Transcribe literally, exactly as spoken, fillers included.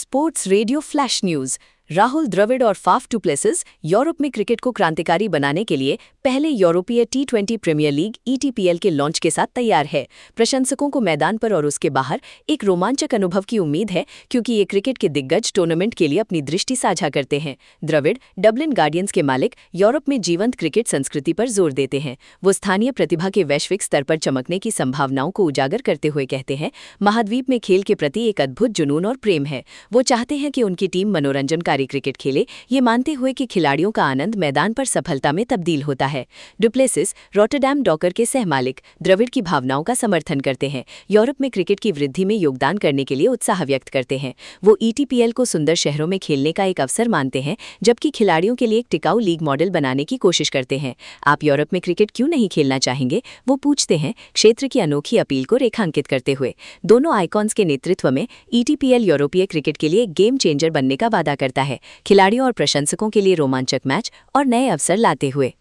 Sports radio flash news. Rahul Dravid और Faf du Plessis Europe में cricket को क्रांतिकारी बनाने के लिए पहले यूरोपीय T twenty premier league E T P L के लॉन्च के साथ तैयार है। प्रशंसकों को मैदान पर और उसके बाहर एक रोमांचक अनुभव की उम्मीद है, क्योंकि ये क्रिकेट के दिग्गज टूर्नामेंट के लिए अपनी दृष्टि साझा करते हैं। द्रविड़, डबलिन गार्डियंस के मालिक, यूरोप में जीवंत क्रिकेट संस्कृति पर जोर देते हैं। वो स्थानीय प्रतिभा के वैश्विक स्तर पर चमकने की संभावनाओं को उजागर करते हुए कहते हैं, महाद्वीप में खेल के प्रति एक अद्भुत जुनून और प्रेम है। वो चाहते हैं कि उनकी टीम मनोरंजनकारी क्रिकेट खेले, ये मानते हुए कि खिलाड़ियों का आनंद मैदान पर सफलता में तब्दील होता है। डु प्लेसिस, रॉटरडैम डॉकर के सहमालिक, द्रविड़ की भावनाओं का समर्थन करते हैं। यूरोप में क्रिकेट की वृद्धि में योगदान करने के लिए उत्साह व्यक्त करते हैं। वो ई टी पी एल को सुंदर शहरों में खेलने का एक अवसर मानते हैं, जबकि खिलाड़ियों के लिए एक टिकाऊ लीग मॉडल बनाने की कोशिश करते हैं। आप यूरोप में क्रिकेट क्यों नहीं खेलना चाहेंगे, वो पूछते हैं, क्षेत्र की अनोखी अपील को रेखांकित करते हुए। दोनों आइकॉन्स के नेतृत्व में ई टी पी एल यूरोपीय क्रिकेट के लिए एक गेम चेंजर बनने का वादा करता है, खिलाड़ियों और प्रशंसकों के लिए रोमांचक मैच और नए अवसर लाते हुए।